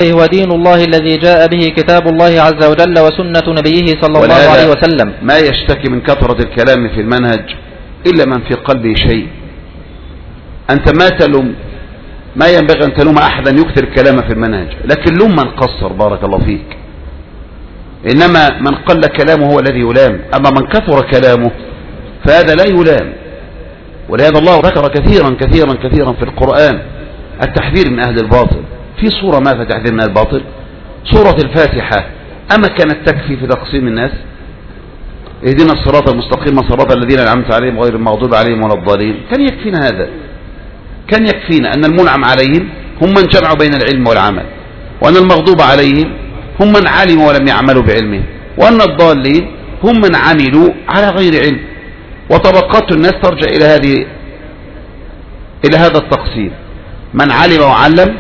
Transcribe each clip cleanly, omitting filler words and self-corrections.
هو دين الله الذي جاء به كتاب الله عز وجل وسنة نبيه صلى الله عليه وسلم. ما يشتكي من كثرة الكلام في المنهج إلا من في قلبه شيء. أنت ما ينبغي أن تلوم أحدا يكثر الكلام في المنهج، لكن لوم من قصر بارك الله فيك. إنما من قل كلامه هو الذي يلام، أما من كثر كلامه فهذا لا يلام. ولهذا الله ذكر كثيرا كثيرا كثيرا في القرآن التحذير من أهل الباطل. في صورة ماذا تحذير من الباطل؟ سورة الفاتحة. أما كانت تكفي في تقسيم الناس؟ اهدنا الصراط المستقيم صراط الذين أنعمت عليهم غير المغضوب عليهم ولا الضالين. كان يكفينا هذا، كان يكفينا أن المنعم عليهم هم من جمعوا بين العلم والعمل، وأن المغضوب عليهم هم من علموا ولم يعملوا بعلمه، وأن الضالين هم من عملوا على غير علم. وطبقات الناس ترجع إلى هذا التقسيم: من علم وعلم،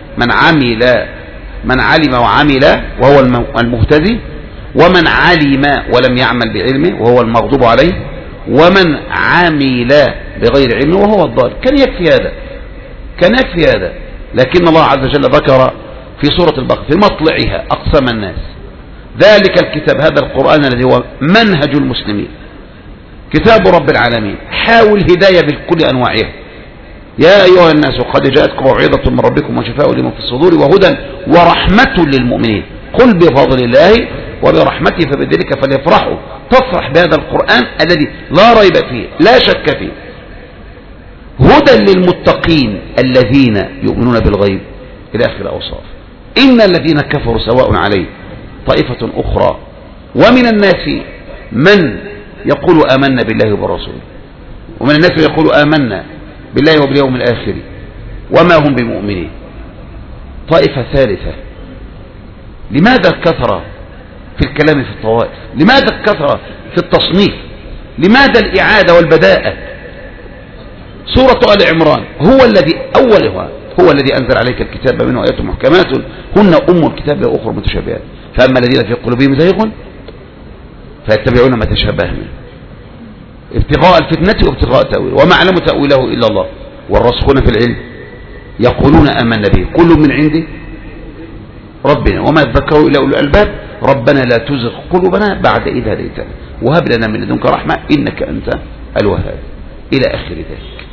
من علم وعمل وهو المهتدي، ومن علم ولم يعمل بعلمه وهو المغضوب عليه، ومن عمل بغير علمه وهو الضال. كان يكفي هذا. لكن الله عز وجل ذكر في سورة البقرة في مطلعها أقسام الناس: ذلك الكتاب، هذا القرآن الذي هو منهج المسلمين، كتاب رب العالمين، حاول هداية بكل أنواعها. يا أيها الناس قد جاءتكم موعظة من ربكم وشفاء لما في الصدور وهدى ورحمة للمؤمنين، قل بفضل الله وبرحمته فبذلك فليفرحوا. تفرح بهذا القرآن الذي لا ريب فيه لا شك فيه. هدى للمتقين الذين يؤمنون بالغيب إلى آخر الأوصاف. إن الذين كفروا سواء عليه طائفة أخرى ومن الناس من يقول آمنا بالله وبرسوله، ومن الناس من يقول آمنا بالله وباليوم الآخر وما هم بمؤمنين. طائفة ثالثة. لماذا الكثرة في الكلام في الطوائف؟ لماذا الكثرة في التصنيف؟ لماذا الإعادة والبداءة؟ سورة آل عمران هو الذي أنزل عليك الكتاب منه آيات محكمات هن أم الكتاب وأخرى متشابهات، فأما الذين في قلوبهم زيغ فيتبعون ما تشابه منه ابتغاء الفتنة وابتغاء تأويله وما يعلم تأويله إلا الله والراسخون في العلم يقولون آمنا به كل من عند ربنا وما يذكروا إلا أولو الألباب ربنا لا تزغ قلوبنا بعد إذ هديتنا وهب لنا من لدنك رحمة إنك أنت الوهاب إلى آخر ذلك.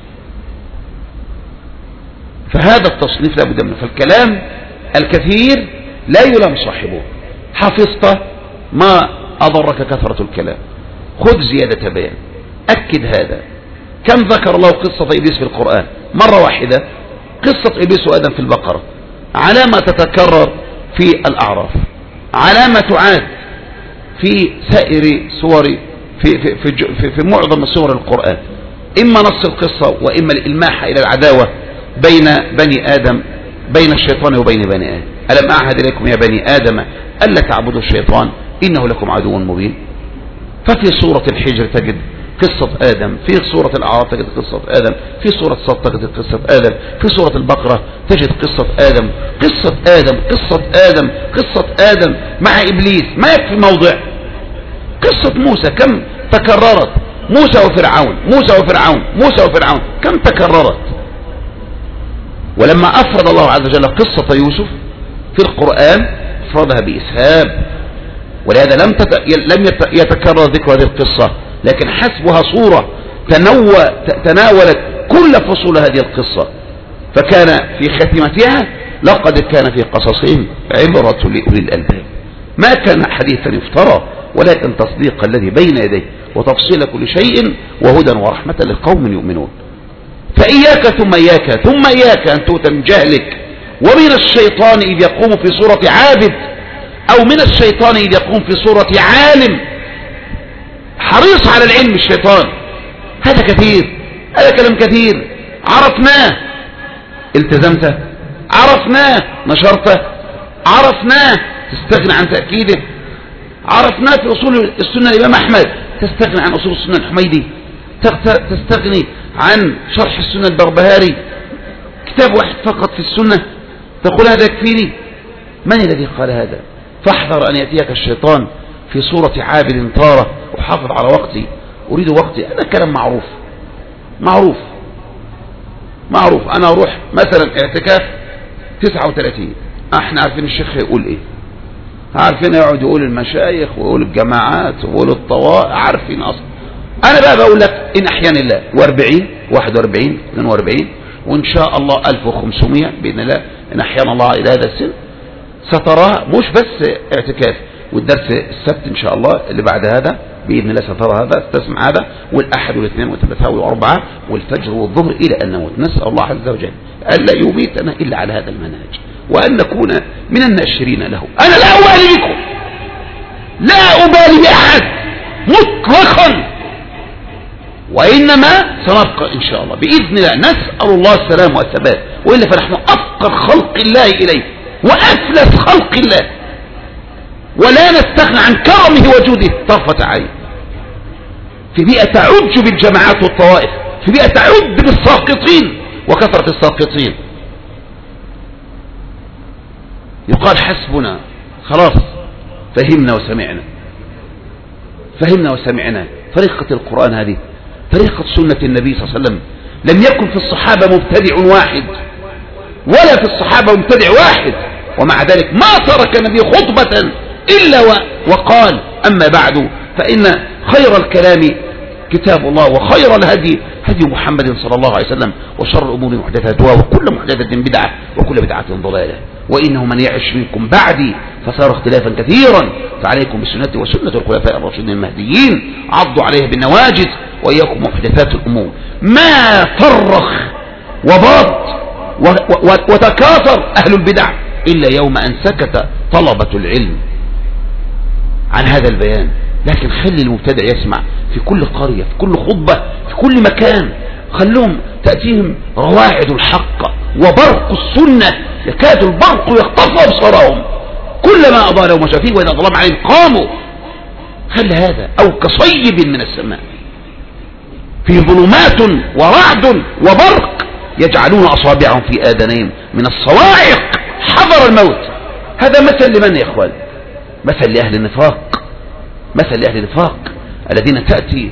فهذا التصنيف لا بد منه. فالكلام الكثير لا يلام صاحبه. حفظت ما أضرك كثرة الكلام، خذ زيادة بيان، أكد هذا. كم ذكر الله قصة إبليس في القرآن؟ مرة واحدة. قصة إبليس وآدم في البقرة، علامة تتكرر في الأعراف، علامة تعاد في سائر سور في معظم سور القرآن. إما نص القصة وإما الإلماح إلى العداوة بين بني آدم، بين الشيطان وبين بني آدم. ألم أعهد إليكم يا بني آدم ألا تعبدوا الشيطان إنه لكم عدو مبين. ففي سورة الحجر تجد قصة آدم، في سورة الأعراف تجد قصة آدم، في سورة صاد تجد قصة آدم، في سورة البقرة تجد قصة آدم، قصة آدم، قصة آدم، قصة آدم مع إبليس. ما يكفي موضع. قصة موسى كم تكررت؟ موسى وفرعون، موسى وفرعون، موسى وفرعون، كم تكررت؟ ولما أفرد الله عز وجل قصة يوسف في القرآن أفردها بإسهاب، ولهذا لم يتكرر ذكر هذه القصة، لكن حسبها صورة تناولت كل فصول هذه القصة. فكان في ختمتها لقد كان في قصصهم عبرة لأولي الألباب. ما كان حديثا يفترى ولكن تصديق الذي بين يديه وتفصيل كل شيء وهدى ورحمة لقوم يؤمنون. فإياك ثم إياك ثم إياك أن تؤتى من جهلك ومن الشيطان إذ يقوم في صورة عابد، أو من الشيطان إذ يقوم في صورة عالم حريص على العلم. الشيطان هذا كثير، هذا كلام كثير، عرفناه التزمته، عرفناه نشرته، عرفناه تستغنى عن تأكيده، عرفناه في أصول السنة الإمام أحمد تستغنى عن أصول السنة الحميدي، تستغني عن شرح السنة البربهاري، كتاب واحد فقط في السنة تقول هذا يكفيني. من الذي قال هذا؟ فاحذر أن يأتيك الشيطان في صورة عابد طارة وحافظ على وقتي، أريد وقتي. هذا كلام معروف معروف معروف. أنا أروح مثلا اعتكاف 39 احنا عارفين الشيخ هيقول ايه، عارفين يقعد يقول المشايخ ويقول الجماعات ويقول الطوائف، عارفين اصلا. انا بقى بقول لك ان احيانا الله، و40 41 42 وان شاء الله 1500 باذن الله ان احيانا الله الى هذا السن ستراها، مش بس اعتكاف، والدرس السبت ان شاء الله اللي بعد هذا باذن الله سترى هذا، تسمع هذا، والاحد والاثنين والثلاثاء والاربعاء والفجر والظهر الى ان نموت. نسال الله عز وجل الا يميتنا الا على هذا المنهج، وان نكون من الناشرين له. انا لا ابالي بكم، لا ابالي باحد مطلقا، وانما سنبقى ان شاء الله باذن الله. نسال الله السلام والثبات، والا فنحن افقر خلق الله اليه وافلس خلق الله، ولا نستغنى عن كرمه وجوده طرفة عين. في بيئة تعج بالجماعات والطوائف، في بيئة تعج بالساقطين وكثرة الساقطين. يقال حسبنا، خلاص فهمنا وسمعنا، فهمنا وسمعنا. طريقة القرآن هذه طريقة سنة النبي صلى الله عليه وسلم. لم يكن في الصحابة مبتدع واحد، ولا في الصحابة مبتدع واحد، ومع ذلك ما ترك النبي خطبة إلا وقال أما بعد فإن خير الكلام كتاب الله، وخير الهدي هدي محمد صلى الله عليه وسلم، وشر الأمور محدثاتها، وكل محدثة بدعة، وكل بدعة ضلالة. وإنه من يعش منكم بعدي فصار اختلافا كثيرا، فعليكم بسنتي وسنة الخلفاء الراشدين المهديين، عضوا عليها بالنواجذ، وإياكم محدثات الأمور. ما فرخ وباط وتكاثر أهل البدع إلا يوم أن سكت طلبة العلم عن هذا البيان. لكن خلي المبتدع يسمع في كل قرية، في كل خطبة، في كل مكان. خلوهم تأتيهم رواعد الحق وبرق السنة، يكاد البرق يخطف أبصارهم كلما أضاء لهم شفيق، وإذا ظلم عليهم قاموا. خلي هذا أو كصيب من السماء في ظلمات ورعد وبرق يجعلون أصابعهم في آذانهم من الصواعق حذر الموت. هذا مثل لمن يا إخوان؟ مثل لأهل النفاق، مثل لأهل النفاق الذين تأتي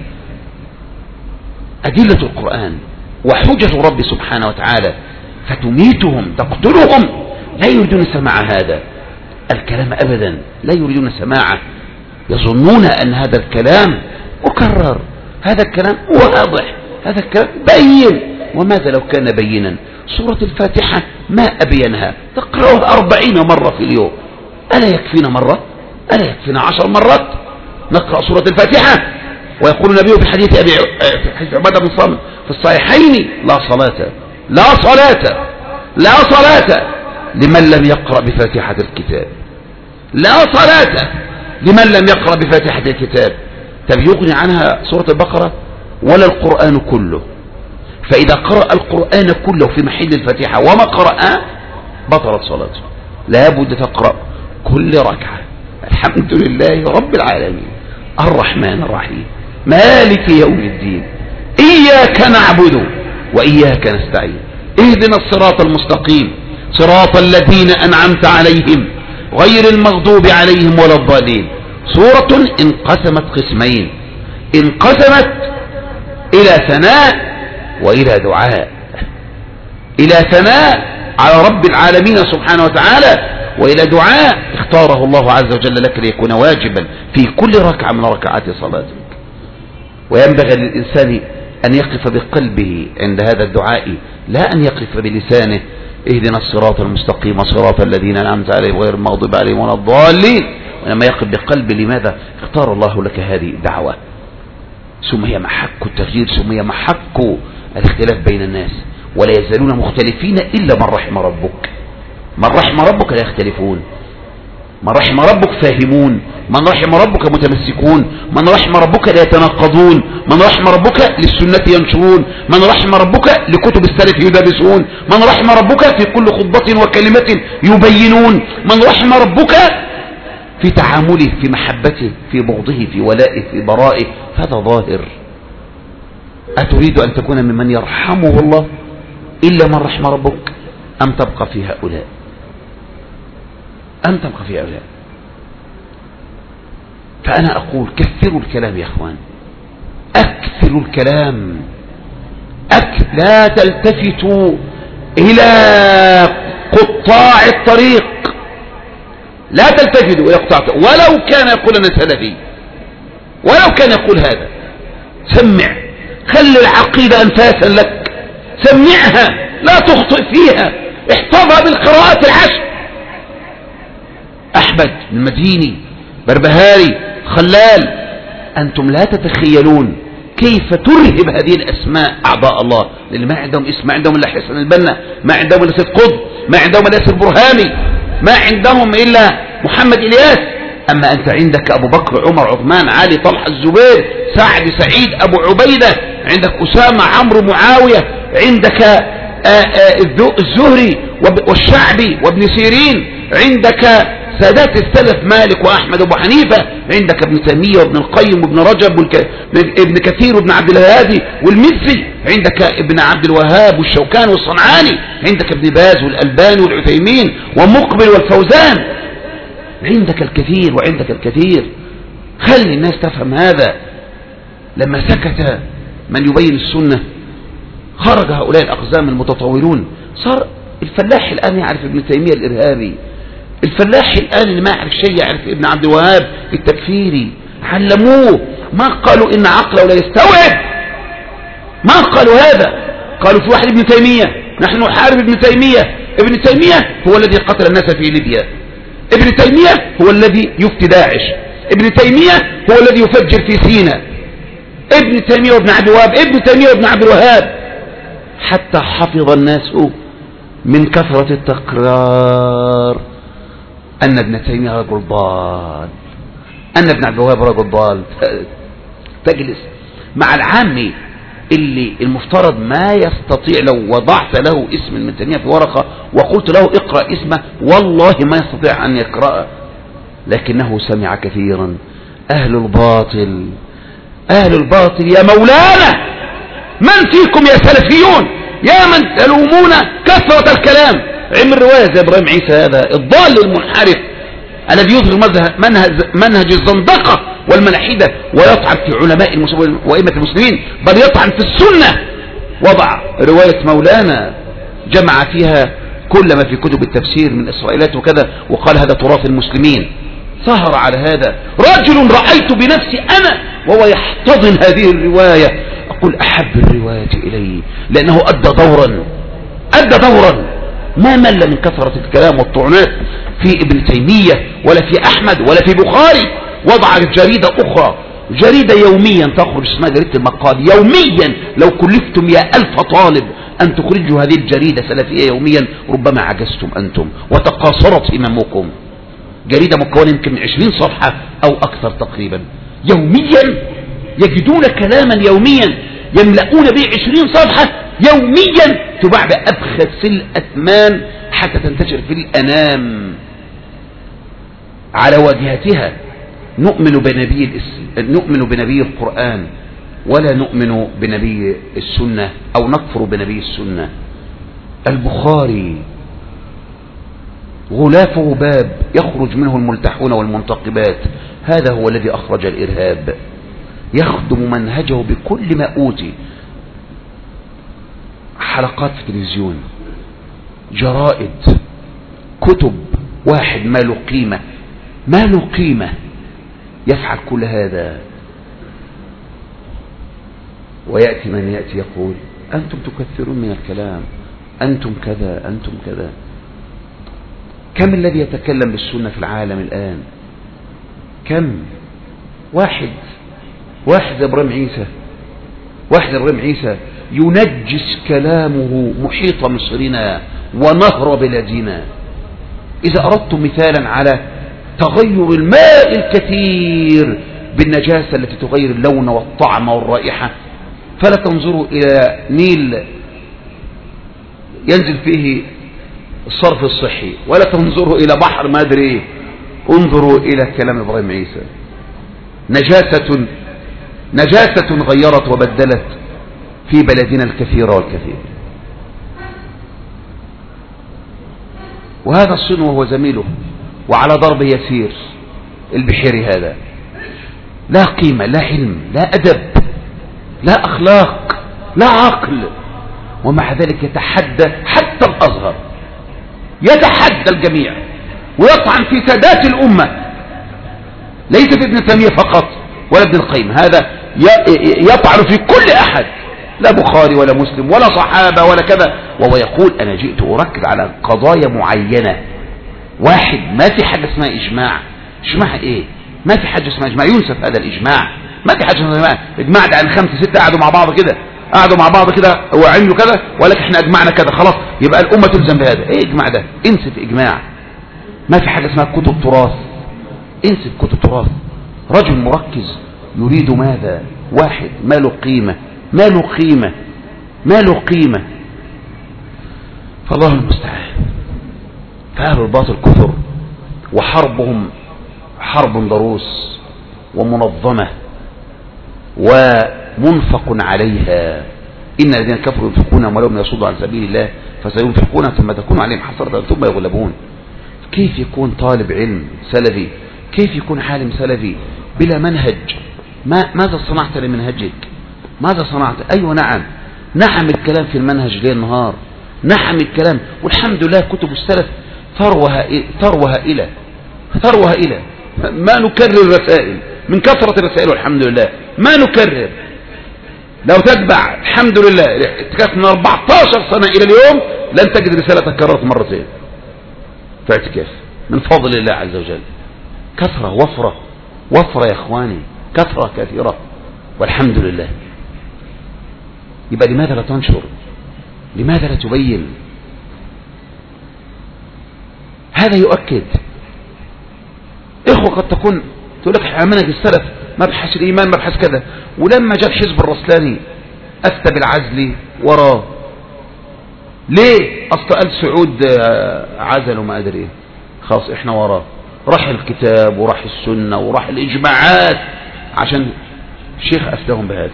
أدلة القرآن وحجة رب سبحانه وتعالى فتميتهم تقتلهم، لا يريدون سماع هذا الكلام أبدا، لا يريدون سماعه. يظنون أن هذا الكلام مكرر، هذا الكلام واضح، هذا الكلام بين. وماذا لو كان بينا؟ سورة الفاتحة ما أبينها تقرأها 40 مرة في اليوم، ألا يكفينا مرة؟ ألا يكفينا 10 مرات نقرأ سورة الفاتحة؟ ويقول النبي في حديث عبادة بن صامت في الصحيحين: لا صلاة لمن لم يقرأ بفاتحة الكتاب، لا صلاة لمن لم يقرأ بفاتحة الكتاب. طب يغني عنها سورة البقرة ولا القرآن كله؟ فإذا قرأ القرآن كله في محل الفاتحة وما قرأ بطلت صلاته. لا بد تقرأ كل ركعة الحمد لله رب العالمين الرحمن الرحيم مالك يوم الدين إياك نعبد وإياك نستعين اهدنا الصراط المستقيم صراط الذين أنعمت عليهم غير المغضوب عليهم ولا الضالين. سورة انقسمت قسمين، انقسمت إلى ثناء وإلى دعاء، إلى ثناء على رب العالمين سبحانه وتعالى، وإلى دعاء اختاره الله عز وجل لك ليكون واجبا في كل ركعة من ركعات صلاتك. وينبغي للإنسان أن يقف بقلبه عند هذا الدعاء، لا أن يقف بلسانه اهدنا الصراط المستقيم صراط الذين أنعمت عليهم غير المغضوب عليهم ولا الضالين، وإنما يقف بقلبه. لماذا؟ اختار الله لك هذه الدعوة، ثم هي محك التغيير، ثم هي محك الاختلاف بين الناس، ولا يزالون مختلفين إلا من رحم ربك. من رحم ربك لا يختلفون، من رحم ربك فاهمون، من رحم ربك متمسكون، من رحم ربك لا يتناقضون، من رحم ربك للسنة ينشرون، من رحم ربك لكتب السلف يدرسون، من رحم ربك في كل خطبة وكلمة يبينون، من رحم ربك في تعامله، في محبته، في بغضه، في ولائه، في برائه. هذا ظاهر. أتريد أن تكون ممن يرحمه الله إلا من رحم ربك، أم تبقى في هؤلاء؟ أم تبقى في هؤلاء؟ فأنا أقول كثروا الكلام يا أخوان، أكثروا الكلام، لا تلتفتوا إلى قطاع الطريق، لا تلتفتوا إلى قطاعته ولو كان يقول أنا سلفي، ولو كان يقول هذا. سمع، خلي العقيدة أنفاسا لك، سمعها لا تخطئ فيها، احفظها بالقراءات العشر. أحمد المديني، بربهاري، خلال. أنتم لا تتخيلون كيف ترهب هذه الأسماء أعضاء الله، لأن ما عندهم اسم، ما عندهم إلا حسن البنا، ما عندهم إلا سيد قطب، ما عندهم إلا ياسر برهامي، ما عندهم إلا محمد إلياس. أما أنت عندك أبو بكر، عمر، عثمان، علي، طلحة، الزبير، سعد، سعيد، أبو عبيدة، عندك أسامة، عمرو، معاوية، عندك الزهري والشعبي وابن سيرين، عندك سادات السلف مالك وأحمد وابو حنيفة، عندك ابن تيمية وابن القيم وابن رجب وابن كثير وابن عبد الهادي والمزي، عندك ابن عبد الوهاب والشوكاني والصنعاني، عندك ابن باز والألباني والعثيمين ومقبل والفوزان، عندك الكثير وعندك الكثير. خلي الناس تفهم هذا. لما سكت من يبين السنة خرج هؤلاء الأقزام المتطورون. صار الفلاح الآن يعرف ابن تيمية الإرهابي، الفلاح الآن اللي ما يعرف شيء يعرف ابن عبد الوهاب التكفيري. علموه، ما قالوا إن عقله لا يستوعب، ما قالوا هذا. قالوا في واحد ابن تيمية، نحن نحارب ابن تيمية. ابن تيمية هو الذي قتل الناس في ليبيا، ابن تيمية هو الذي يفتي داعش، ابن تيمية هو الذي يفجر في سيناء، ابن تيمية وابن عبد الوهاب، ابن تيمية وابن عبد الوهاب. حتى حفظ الناس من كثرة التكرار أن ابن تيمية رجل ضال، أن ابن عبد الوهاب رجل ضال. تجلس مع العامي اللي المفترض ما يستطيع، لو وضعت له اسم ابن تيمية في ورقة وقلت له اقرأ اسمه والله ما يستطيع أن يقرأ، لكنه سمع كثيرا. أهل الباطل، أهل الباطل يا مولانا، من فيكم يا سلفيون يا من تلومون كثرة الكلام؟ علم الرواية زي إبراهيم عيسى هذا الضال المنحرف الذي يظهر منهج الزندقة والملاحدة ويطعن في علماء المسلمين وأئمة المسلمين، بل يطعن في السنة. وضع رواية مولانا جمع فيها كل ما في كتب التفسير من إسرائيلات وكذا، وقال هذا تراث المسلمين. سهر على هذا رجل رأيت بنفسي أنا وهو يحتضن هذه الرواية، أقول أحب الرواية إلي لأنه أدى دورا ما مل من كثرة الكلام والطعنات في ابن تيمية ولا في أحمد ولا في بخاري. وضع جريدة أخرى، جريدة يوميا تخرج اسمها جريدة المقال، يوميا لو كلفتم يا 1000 طالب أن تخرجوا هذه الجريدة سلفية يوميا ربما عجزتم أنتم وتقاصرت إمامكم. جريدة مكونة يمكن من 20 صفحة أو أكثر تقريبا، يوميا يجدون كلاما يوميا يملؤون به 20 صفحة يوميا، تباع بأبخس الأثمان حتى تنتشر في الأنام على واجهتها. نؤمن بنبي القرآن ولا نؤمن بنبي السنة أو نكفر بنبي السنة. البخاري غلافه باب يخرج منه الملتحون والمنتقبات، هذا هو الذي أخرج الإرهاب، يخدم منهجه بكل ما أوتي. حلقات في التلفزيون، جرائد، كتب، واحد ما له قيمة يفعل كل هذا. ويأتي من يأتي يقول أنتم تكثرون من الكلام، أنتم كذا، أنتم كذا. كم الذي يتكلم بالسنة في العالم الآن؟ كم؟ واحد زي إبراهيم عيسى ينجس كلامه محيط مصرنا ونهر بلادنا. إذا أردتم مثالا على تغير الماء الكثير بالنجاسة التي تغير اللون والطعم والرائحة، فلا تنظروا إلى نيل ينزل فيه الصرف الصحي، ولا تنظروا إلى بحر ما أدري إيه، انظروا إلى كلام إبراهيم عيسى. نجاسة غيرت وبدلت في بلدنا الكثير والكثير. وهذا الصين وهو زميله وعلى ضربه يسير البحيري، هذا لا قيمة، لا علم، لا أدب، لا أخلاق، لا عقل، ومع ذلك يتحدى حتى الأزهر، يتحدى الجميع ويطعن في سادات الأمة، ليس في ابن تيمية فقط ولا ابن القيم، هذا يطعن في كل أحد، لا بخاري ولا مسلم ولا صحابة ولا كذا، وهو يقول أنا جئت أركز على قضايا معينة. واحد، ما في حاجة اسمها إجماع. إجماع إيه؟ ما في حاجة اسمها إجماع، ينسف هذا الإجماع. ما في حاجة اسمها إجماع ده عن 5 6 قعدوا مع بعض كده، وعملوا كذا ولكن احنا أجمعنا كذا، خلاص يبقى الأمة تلزم بهذا. إيه إجماع ده؟ انسف إجماع. ما في حاجة اسمها كتب تراث، انسف كتب تراث. رجل مركز يريد ماذا؟ واحد ما له قيمة، ما له قيمة، ما له قيمة. فالله المستعان. فأهل الباطل كثر، وحربهم حرب ضروس ومنظمة ومنفق عليها. إن الذين كفروا ينفقون أموالهم ليصدوا عن سبيل الله فسينفقون ثم تكون عليهم حسرة ثم يغلبون. كيف يكون طالب علم سلفي، كيف يكون عالم سلفي بلا منهج؟ ماذا صنعت لمنهجك؟ ماذا صنعت؟ أيوة نعم الكلام في المنهج ليل نهار، نعم الكلام، والحمد لله كتب السلف ثروة إلى ما نكرر رسائل من كثرة الرسائل، والحمد لله ما نكرر. لو تتبع الحمد لله اعتكاف من 14 سنة إلى اليوم لن تجد رسالة تكررت مرتين في اعتكاف من فضل الله عز وجل. كثرة وفرة يا إخواني، كثرة كثيرة والحمد لله. يبقى لماذا لا تنشر؟ لماذا لا تبين؟ هذا يؤكد. إخوة قد تكون تقول لك على منهج السلف مبحث الإيمان مبحث كذا، ولما جاء الحزب الرسلاني أفتى بالعزل وراه. ليه؟ أصل قال سعود عزل وما أدري إيه، خلاص إحنا وراه. راح الكتاب وراح السنة وراح الإجماعات عشان الشيخ أفتهم بهذا.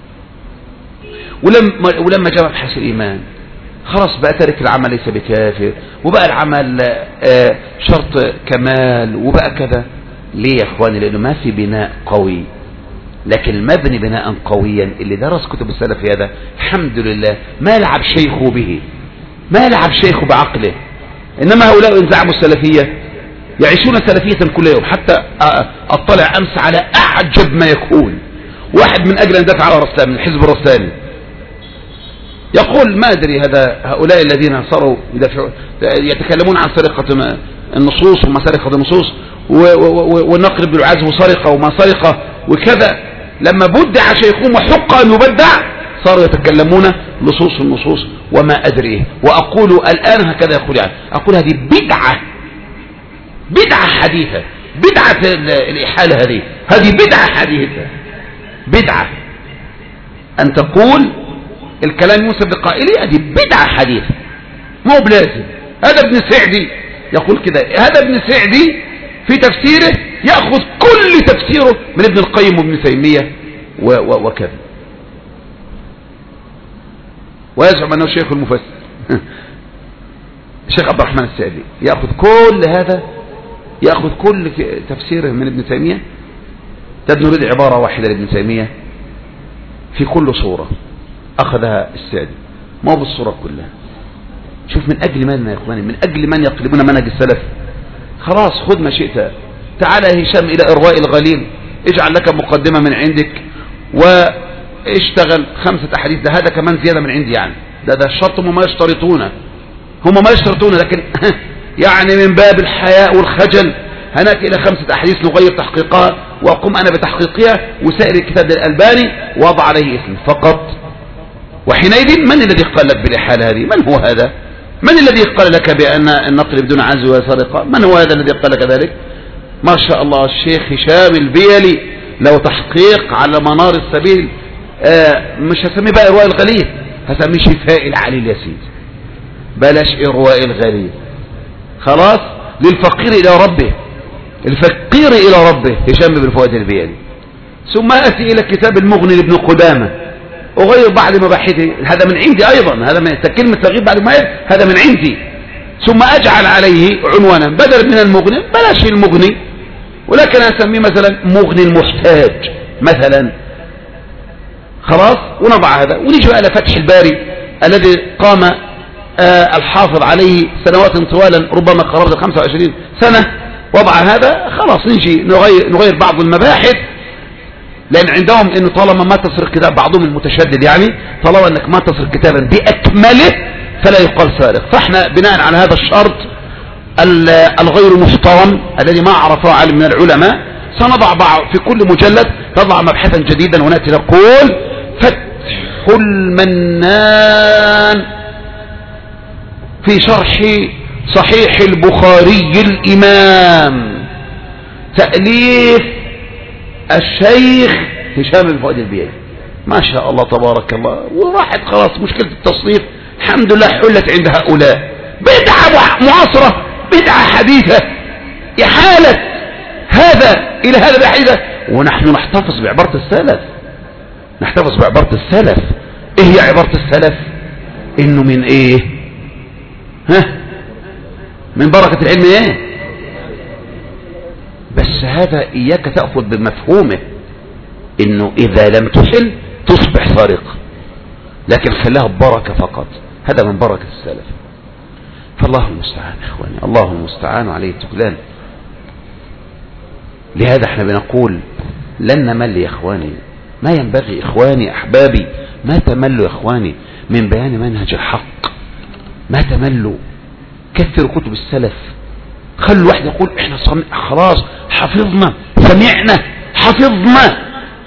ولما جاء مبحث الإيمان خلاص بقى ترك العمل ليس بكافر، وبقى العمل شرط كمال، وبقى كذا. ليه يا اخواني؟ لانه ما في بناء قوي. لكن المبني بناء قويا اللي درس كتب السلف في هذا الحمد لله ما لعب شيخه به، ما لعب شيخه بعقله. انما هؤلاء ان زعموا السلفية يعيشون سلفية كل يوم. حتى اطلع امس على اعجب ما يكون، واحد من اجل ان دفع على رسلان من الحزب الرسلاني يقول ما أدري هؤلاء الذين صاروا يتكلمون عن سرقة النصوص وما سرقة النصوص والنقل بالعزو سرقة وما سرقة وكذا، لما بدع شيخهم وحق أن يبدع صاروا يتكلمون لصوص النصوص وما أدري إيه. وأقول الآن هكذا يقول يعني أقول هذه بدعة حديثة، بدعة الإحالة هذه بدعة حديثة، بدعة أن تقول الكلام ينسب لقائله هذه بدعة حديثة، مو بلازم. هذا ابن سعدي يقول كده، هذا ابن سعدي في تفسيره يأخذ كل تفسيره من ابن القيم وابن تيمية وكذا، ويزعم أنه شيخ المفسر الشيخ عبد الرحمن السعدي يأخذ كل هذا، يأخذ كل تفسيره من ابن تيمية. نريد عبارة واحدة لابن تيمية في كل صورة أخذها السعدي، ما هو بالصورة كلها. شوف من أجل من يا إخواني، من أجل من يقلبون منهج السلف. خلاص خذ ما شئت، تعال يا هشام إلى إرواء الغليل، اجعل لك مقدمة من عندك واشتغل 5 أحاديث، ده هذا كمان زيادة من عندي يعني، ده الشرط هم ما يشترطون لكن يعني من باب الحياء والخجل هنأتي إلى 5 أحاديث نغير تحقيقها وأقوم أنا بتحقيقها، وسائر الكتاب للألباني وضع عليه اسم فقط. وحينئذ من الذي قال لك بالإحالة هذه؟ من هو هذا؟ من الذي قال لك بأن النقل بدون عزو وسرقة؟ من هو هذا الذي قال لك ذلك؟ ما شاء الله الشيخ هشام البيلي له تحقيق على منار السبيل، مش هسميه بقى إرواء الغليل، هسميه شفاء العليل يا سيدي، بلاش إرواء الغليل. خلاص للفقير إلى ربه، الفقير إلى ربه هشام بن فؤاد البيلي. ثم أتي إلى كتاب المغني لابن قدامة أغير بعد مباحثه، هذا من عندي أيضا، هذا من كلمة تغيير بعد ما هذا من عندي. ثم أجعل عليه عنوانا بدل من المغني بلاش المغني، ولكن أسميه مثلا مغني المحتاج مثلا. خلاص ونضع هذا ونيجي على فتح الباري الذي قام الحافظ عليه سنوات طوالا ربما قرابة 25 سنة وضع هذا، خلاص نجي نغير بعض المباحث، لأن عندهم انه طالما ما تصر كتاب، بعضهم المتشدد يعني طالما انك ما تصر كتابا بأكمله فلا يقال سارق. فاحنا بناء على هذا الشرط الغير محترم الذي ما عرفه عالم من العلماء سنضع في كل مجلد تضع مبحثا جديدا ونأتي نقول فتح المنان في شرح صحيح البخاري الإمام تأليف الشيخ هشام بن فؤاد البياعي. ما شاء الله تبارك الله، وراحت خلاص مشكلة التصنيف الحمد لله حلت عند هؤلاء. بدعة معاصرة، بدعة حديثة، إحالة هذا إلى هذا بحيدة، ونحن نحتفظ بعبارة السلف. نحتفظ بعبارة السلف. إيه هي عبارة السلف؟ إنه من إيه؟ من بركة العلم إيه؟ بس هذا إياك تأخذ بمفهومه إنه إذا لم تحل تصبح سارق، لكن خلاها بركة فقط. هذا من بركة السلف. فالله المستعان إخواني، الله المستعان عليه التكلان. لهذا احنا بنقول لن نمل يا إخواني، ما ينبغي إخواني أحبابي، ما تملوا يا إخواني من بيان منهج الحق، ما تملوا. كثروا كتب السلف، خلوا الواحد يقول احنا خلاص حفظنا سمعنا حفظنا،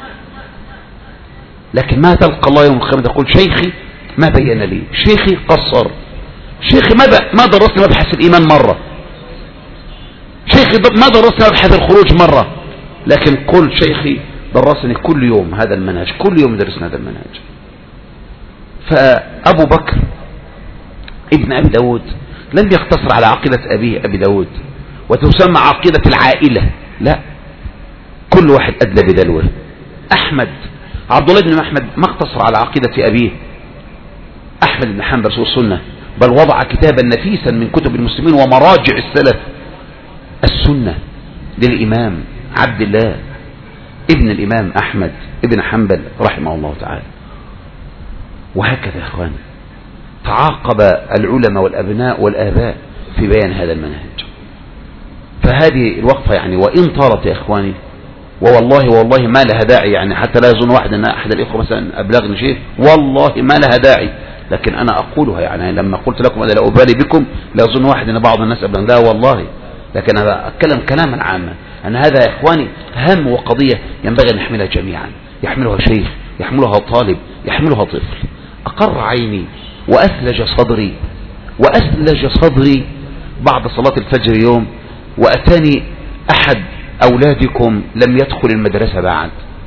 لكن ما تلقى الله يوم القيامة تقول شيخي ما بين لي، شيخي قصر، شيخي ما درسني مبحث الإيمان مرة، شيخي ما درسني مبحث الخروج مرة، لكن كل شيخي درسني كل يوم هذا المنهج، كل يوم درسنا هذا المنهج. فأبو بكر ابن أبي داود لم يقتصر على عقيدة أبيه أبي داود وتسمى عقيدة العائلة، لا، كل واحد أدلى بدلوه. أحمد عبد الله بن أحمد ما اقتصر على عقيدة أبيه أحمد بن حنبل رسول السنة، بل وضع كتابا نفيسا من كتب المسلمين ومراجع السلف، السنة للإمام عبد الله ابن الإمام أحمد ابن حنبل رحمه الله تعالى. وهكذا يا أخوان تعاقب العلماء والأبناء والآباء في بيان هذا المنهج. فهذه الوقفة يعني وإن طالت يا إخواني، والله ما لها داعي، يعني حتى لا يظن واحد أن أحد الإخوة مثلا أبلغني شيء، والله ما لها داعي، لكن أنا أقولها يعني لما قلت لكم أنا لا أبالي بكم لا يظن واحد أن بعض الناس أبلغ، لا والله، لكن أنا أتكلم كلاما عاما أن هذا يا إخواني هم وقضية ينبغي أن نحملها جميعا، يحملها شيخ، يحملها طالب، يحملها طفل. أقر عيني وأثلج صدري بعد صلاة الفجر يوم، وأتاني أحد أولادكم لم يدخل المدرسة بعد،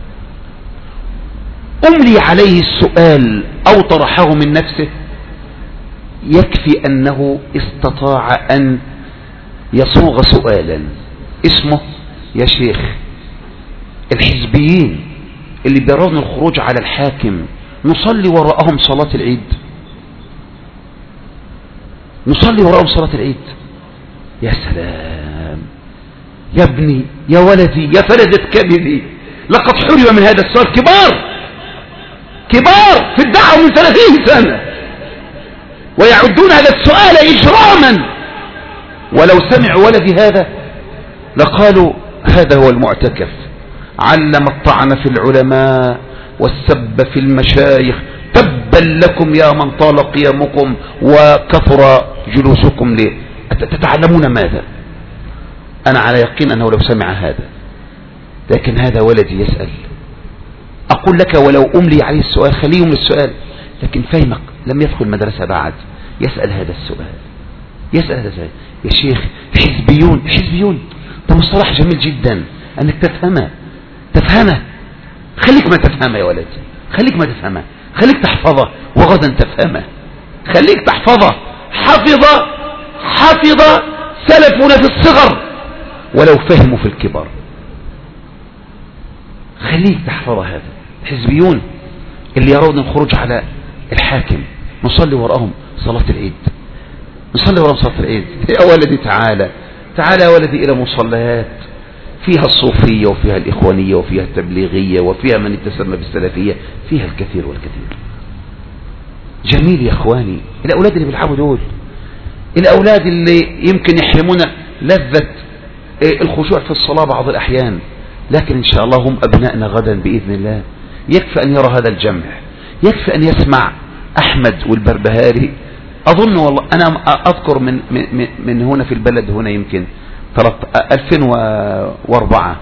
أملي عليه السؤال أو طرحه من نفسه، يكفي أنه استطاع أن يصوغ سؤالا اسمه: يا شيخ الحزبيين اللي بيرون الخروج على الحاكم نصلي وراءهم صلاة العيد؟ نصلي وراءهم صلاة العيد؟ يا سلام يا ابني يا ولدي يا فلذة كبدي، لقد حرم من هذا السؤال كبار في الدعوة من 30 سنة ويعدون هذا السؤال إجراما، ولو سمعوا ولدي هذا لقالوا هذا هو المعتكف، علم الطعن في العلماء والسب في المشايخ، تبا لكم يا من طال قيامكم وكثر جلوسكم ليه تتعلمون ماذا؟ أنا على يقين أنه لو سمع هذا، لكن هذا ولدي يسأل، أقول لك ولو أملي عليه السؤال خليه من السؤال، لكن فهمك لم يدخل المدرسة بعد يسأل هذا السؤال، يسأل هذا السؤال. يا شيخ حزبيون ده مصطلح جميل جدا أنك تفهمه، خليك ما تفهمه يا ولدي، خليك ما تفهمه، خليك تحفظه وغدا تفهمه، خليك تحفظه. حفظ سلفنا في الصغر ولو فهموا في الكبر، خليك تحفظ هذا. الحزبيون اللي يرون الخروج على الحاكم نصلي وراءهم صلاة العيد، نصلي وراءهم صلاة العيد. يا ولدي تعال يا ولدي إلى مصليات فيها الصوفية وفيها الإخوانية وفيها التبليغية وفيها من يتسمى بالسلفية، فيها الكثير والكثير. جميل يا اخواني. الاولاد اللي بيلعبوا دول، الاولاد اللي يمكن يحرمونا لذة الخشوع في الصلاة بعض الاحيان، لكن ان شاء الله هم ابنائنا غدا باذن الله. يكفي ان يرى هذا الجمع، يكفي ان يسمع احمد والبربهاري. اظن والله انا اذكر من هنا في البلد هنا يمكن 2004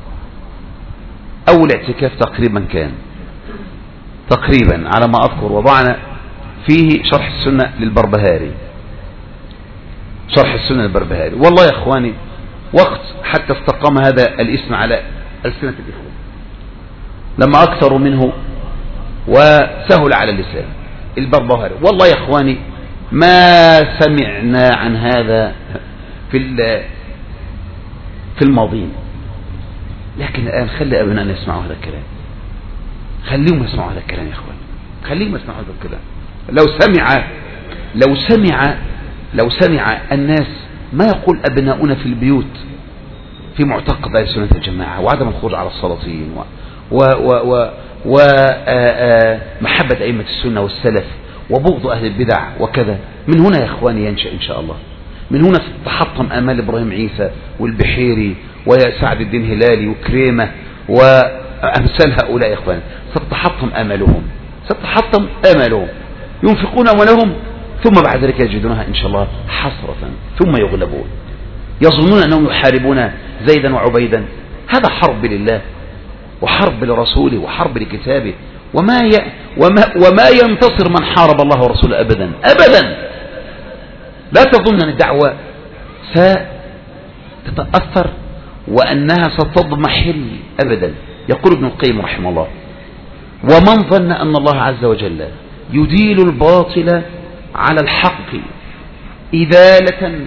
اول اعتكاف تقريبا كان تقريبا على ما اذكر، وضعنا فيه شرح السنة للبربهاري، شرح السنة للبربهاري. والله يا اخواني وقت حتى استقام هذا الاسم على ألسنة الإخوة لما أكثروا منه وسهل على اللسان، البربهاري. والله يا اخواني ما سمعنا عن هذا في الماضين، لكن الآن خلي أبنائنا يسمعوا هذا الكلام، خليهم يسمعوا هذا الكلام يا اخوان، خليهم يسمعوا هذا الكلام. لو سمع الناس ما يقول أبناؤنا في البيوت في معتقد أهل السنة الجماعة وعدم الخروج على السلاطين ومحبة أئمة السنة والسلف وبغض أهل البدع وكذا، من هنا يا اخواني ينشأ إن شاء الله، من هنا تتحطم آمال إبراهيم عيسى والبحيري وسعد الدين هلالي وكريمة وأمثال هؤلاء يا اخواني. ستتحطم آمالهم، ستتحطم آمالهم، ينفقون أموالهم ثم بعد ذلك يجدونها إن شاء الله حسرة ثم يغلبون، يظنون أنهم يحاربون زيدا وعبيدا. هذا حرب لله وحرب لرسوله وحرب لكتابه، وما ينتصر من حارب الله ورسوله أبدا أبدا. لا تظن أن الدعوة ستتأثر وأنها ستضمحل أبدا. يقول ابن القيم رحمه الله: ومن ظن أن الله عز وجل يديل الباطل على الحق إذالة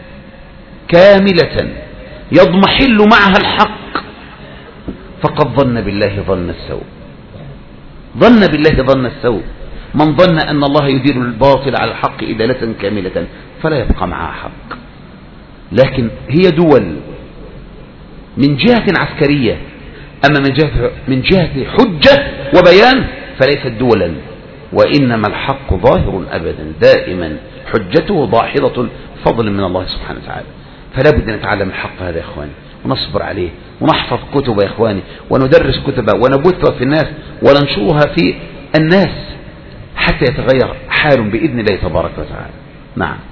كاملة يضمحل معها الحق فقد ظن بالله ظن السوء، ظن بالله ظن السوء. من ظن أن الله يديل الباطل على الحق إدالة كاملة فلا يبقى معها حق. لكن هي دول من جهة عسكرية، أما من جهة حجة وبيان فليست دولا، وإنما الحق ظاهر أبدا دائما، حجته ضاحضة فضل من الله سبحانه وتعالى. فلا بد أن نتعلم الحق هذا يا إخواني ونصبر عليه ونحفظ كتب يا إخواني وندرس كتبه ونبثها في الناس وننشرها في الناس حتى يتغير حال بإذن الله تبارك وتعالى. نعم.